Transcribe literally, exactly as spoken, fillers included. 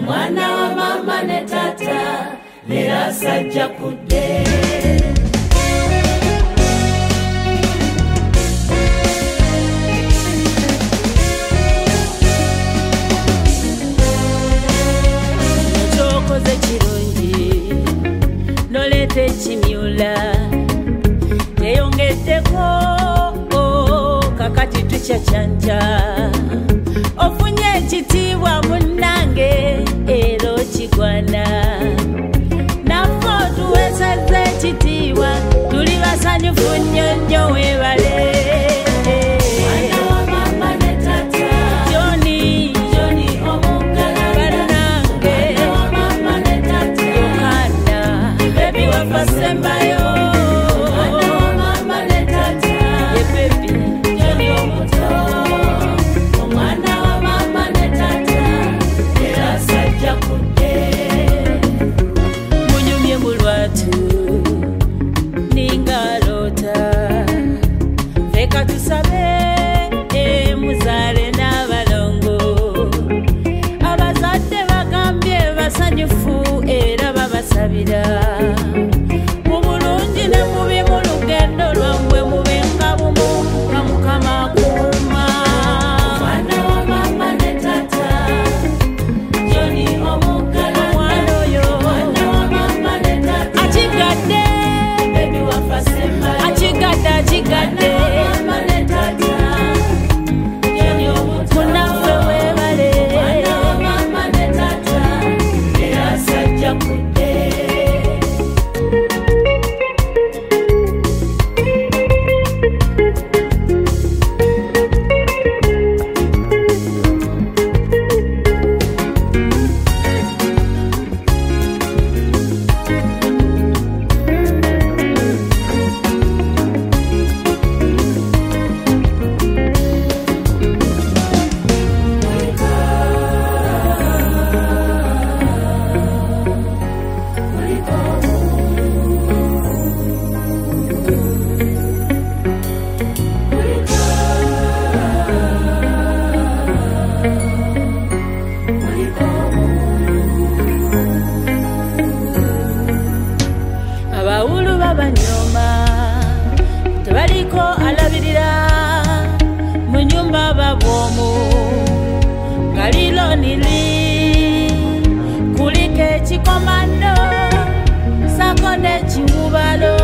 omwana wa mama ne tata lera sajja kudde. Chokoze kirungi nolete kimyula teyongeddeko kakati tukyacanja ofunye ekitiibwa munnange ero kigwana naffe tuweesezza ekitiibwa tuli basanyufu nnyo nnyo weebale. Mubulungi ne mubi mu lugendo lwammwe mubenga bumu nga Mukama akuuma. Omwana wa mama ne tata Johnny Omugala omwana oyo omwana wa mama ne tata akigadde baby wafa semba akigadde akigadde mama ne tata Johnny Omugala munaffe weebale omwana wa mama ne tata era sajja kudde. Abawulu babanyoma tebaliko alabirira mu nyumba babwomu nga lilo nili kuliko ekikomando sako n'ekiwubalo